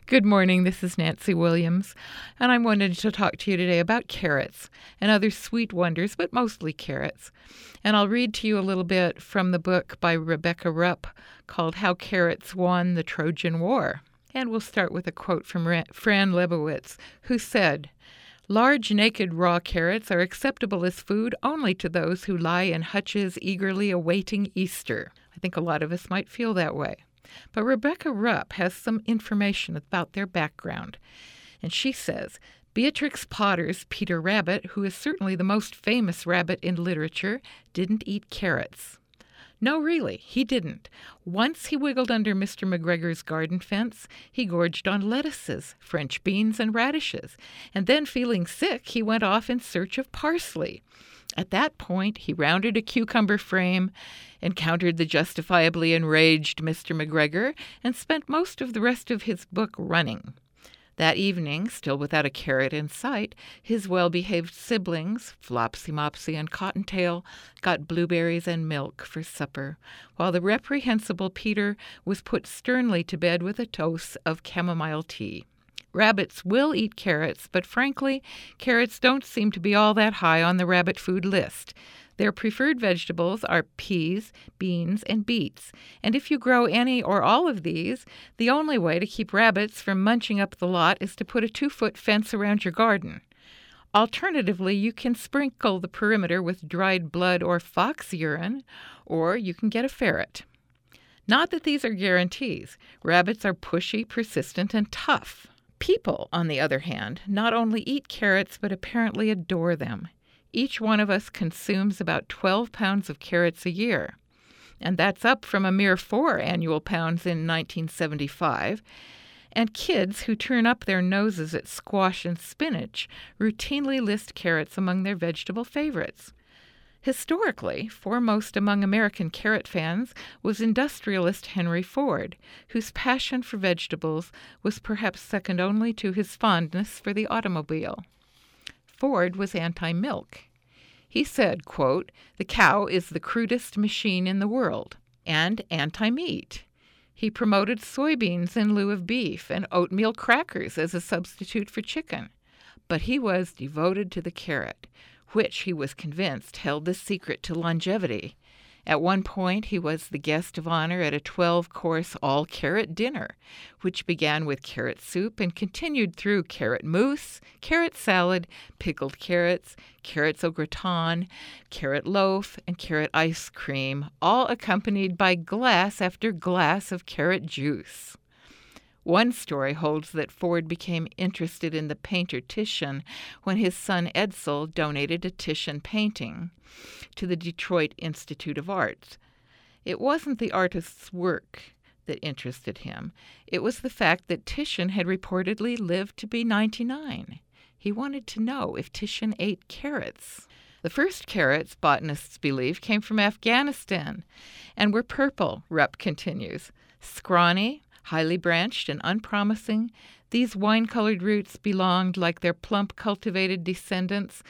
Good morning, this is Nancy Williams, and I wanted to talk to you today about carrots and other sweet wonders, but mostly carrots. And I'll read to you a little bit from the book by Rebecca Rupp called How Carrots Won the Trojan War. And we'll start with a quote from Fran Lebowitz, who said, "Large naked raw carrots are acceptable as food only to those who lie in hutches eagerly awaiting Easter." I think a lot of us might feel that way. But Rebecca Rupp has some information about their background. And she says, Beatrix Potter's Peter Rabbit, who is certainly the most famous rabbit in literature, didn't eat carrots. No, really, he didn't. Once he wiggled under Mr. McGregor's garden fence, he gorged on lettuces, French beans, and radishes, and then, feeling sick, he went off in search of parsley. At that point, he rounded a cucumber frame, encountered the justifiably enraged Mr. McGregor, and spent most of the rest of his book running. That evening, still without a carrot in sight, his well-behaved siblings, Flopsy, Mopsy, and Cottontail, got blueberries and milk for supper, while the reprehensible Peter was put sternly to bed with a dose of chamomile tea. Rabbits will eat carrots, but frankly, carrots don't seem to be all that high on the rabbit food list. Their preferred vegetables are peas, beans, and beets, and if you grow any or all of these, the only way to keep rabbits from munching up the lot is to put a 2-foot fence around your garden. Alternatively, you can sprinkle the perimeter with dried blood or fox urine, or you can get a ferret. Not that these are guarantees. Rabbits are pushy, persistent, and tough. People, on the other hand, not only eat carrots but apparently adore them. Each one of us consumes about 12 pounds of carrots a year, and that's up from a mere 4 annual pounds in 1975. And kids who turn up their noses at squash and spinach routinely list carrots among their vegetable favorites. Historically, foremost among American carrot fans was industrialist Henry Ford, whose passion for vegetables was perhaps second only to his fondness for the automobile. Ford was anti-milk. He said, quote, "The cow is the crudest machine in the world," and anti-meat. He promoted soybeans in lieu of beef and oatmeal crackers as a substitute for chicken. But he was devoted to the carrot, which he was convinced held the secret to longevity. At one point, he was the guest of honor at a 12-course all-carrot dinner, which began with carrot soup and continued through carrot mousse, carrot salad, pickled carrots au gratin, carrot loaf, and carrot ice cream, all accompanied by glass after glass of carrot juice. One story holds that Ford became interested in the painter Titian when his son Edsel donated a Titian painting to the Detroit Institute of Arts. It wasn't the artist's work that interested him. It was the fact that Titian had reportedly lived to be 99. He wanted to know if Titian ate carrots. The first carrots, botanists believe, came from Afghanistan and were purple, Rupp continues. Scrawny, highly branched and unpromising, these wine-colored roots belonged, like their plump cultivated descendants,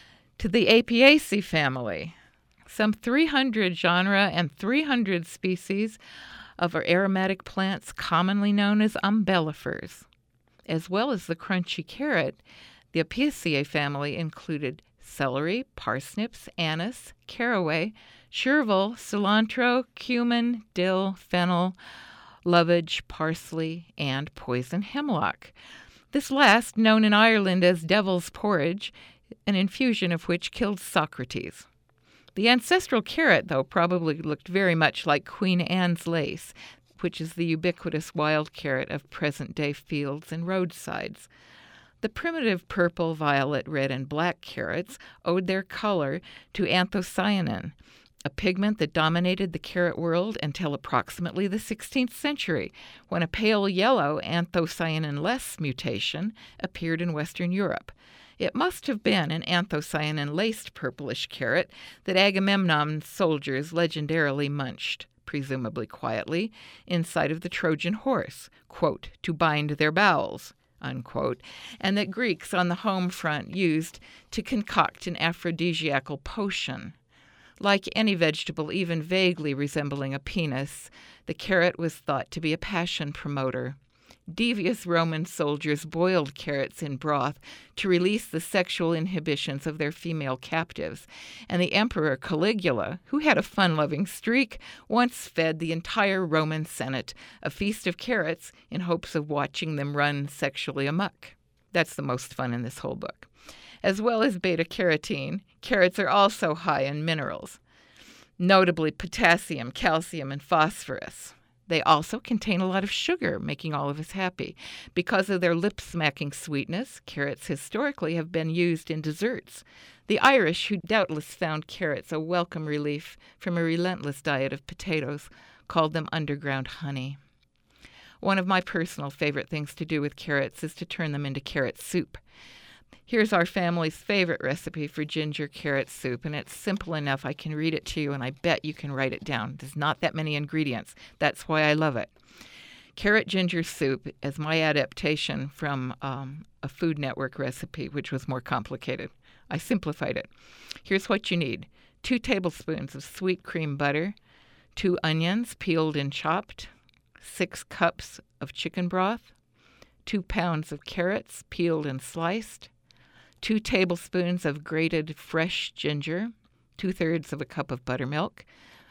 to the Apiaceae family. Some 300 genera and 300 species of aromatic plants commonly known as umbellifers. As well as the crunchy carrot, the Apiaceae family included celery, parsnips, anise, caraway, chervil, cilantro, cumin, dill, fennel, lovage, parsley, and poison hemlock. This last, known in Ireland as devil's porridge, an infusion of which killed Socrates. The ancestral carrot, though, probably looked very much like Queen Anne's lace, which is the ubiquitous wild carrot of present-day fields and roadsides. The primitive purple, violet, red, and black carrots owed their color to anthocyanin, a pigment that dominated the carrot world until approximately the 16th century, when a pale yellow anthocyanin-less mutation appeared in Western Europe. It must have been an anthocyanin-laced purplish carrot that Agamemnon's soldiers legendarily munched, presumably quietly, inside of the Trojan horse, quote, to bind their bowels, unquote, and that Greeks on the home front used to concoct an aphrodisiacal potion. Like any vegetable even vaguely resembling a penis, the carrot was thought to be a passion promoter. Devious Roman soldiers boiled carrots in broth to release the sexual inhibitions of their female captives, and the Emperor Caligula, who had a fun-loving streak, once fed the entire Roman Senate a feast of carrots in hopes of watching them run sexually amok. That's the most fun in this whole book. As well as beta-carotene, carrots are also high in minerals, notably potassium, calcium, and phosphorus. They also contain a lot of sugar, making all of us happy. Because of their lip-smacking sweetness, carrots historically have been used in desserts. The Irish, who doubtless found carrots a welcome relief from a relentless diet of potatoes, called them underground honey. One of my personal favorite things to do with carrots is to turn them into carrot soup. Here's our family's favorite recipe for ginger carrot soup, and it's simple enough. I can read it to you, and I bet you can write it down. There's not that many ingredients. That's why I love it. Carrot ginger soup is my adaptation from a Food Network recipe, which was more complicated. I simplified it. Here's what you need. 2 tablespoons of sweet cream butter, 2 onions peeled and chopped, 6 cups of chicken broth, 2 pounds of carrots peeled and sliced, 2 tablespoons of grated fresh ginger, 2/3 of a cup of buttermilk,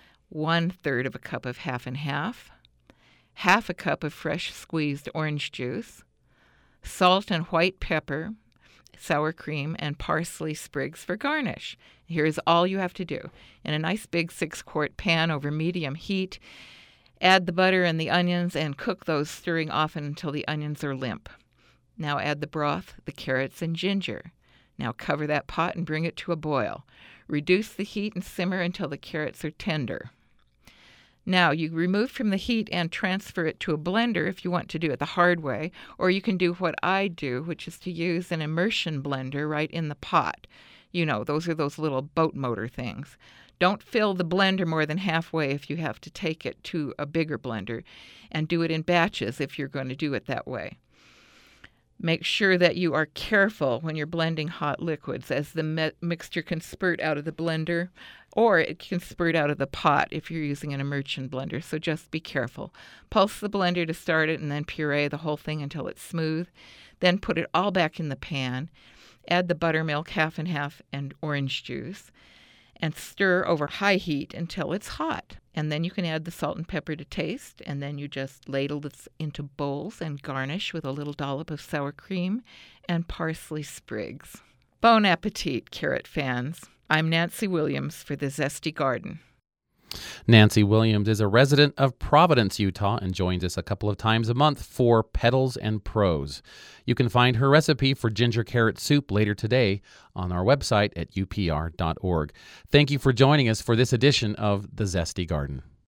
1/3 of a cup of half and half, half a cup of fresh squeezed orange juice, salt and white pepper, sour cream, and parsley sprigs for garnish. Here's all you have to do. In a nice big 6-quart pan over medium heat, add the butter and the onions and cook those, stirring often until the onions are limp. Now add the broth, the carrots, and ginger. Now cover that pot and bring it to a boil. Reduce the heat and simmer until the carrots are tender. Now you remove from the heat and transfer it to a blender if you want to do it the hard way, or you can do what I do, which is to use an immersion blender right in the pot. You know, those are those little boat motor things. Don't fill the blender more than halfway if you have to take it to a bigger blender, and do it in batches if you're going to do it that way. Make sure that you are careful when you're blending hot liquids, as the mixture can spurt out of the blender, or it can spurt out of the pot if you're using an immersion blender, so just be careful. Pulse the blender to start it and then puree the whole thing until it's smooth. Then put it all back in the pan. Add the buttermilk, half and half, and orange juice, and stir over high heat until it's hot. And then you can add the salt and pepper to taste, and then you just ladle this into bowls and garnish with a little dollop of sour cream and parsley sprigs. Bon appetit, carrot fans. I'm Nancy Williams for The Zesty Garden. Nancy Williams is a resident of Providence, Utah, and joins us a couple of times a month for Petals and Prose. You can find her recipe for ginger carrot soup later today on our website at upr.org. Thank you for joining us for this edition of The Zesty Garden.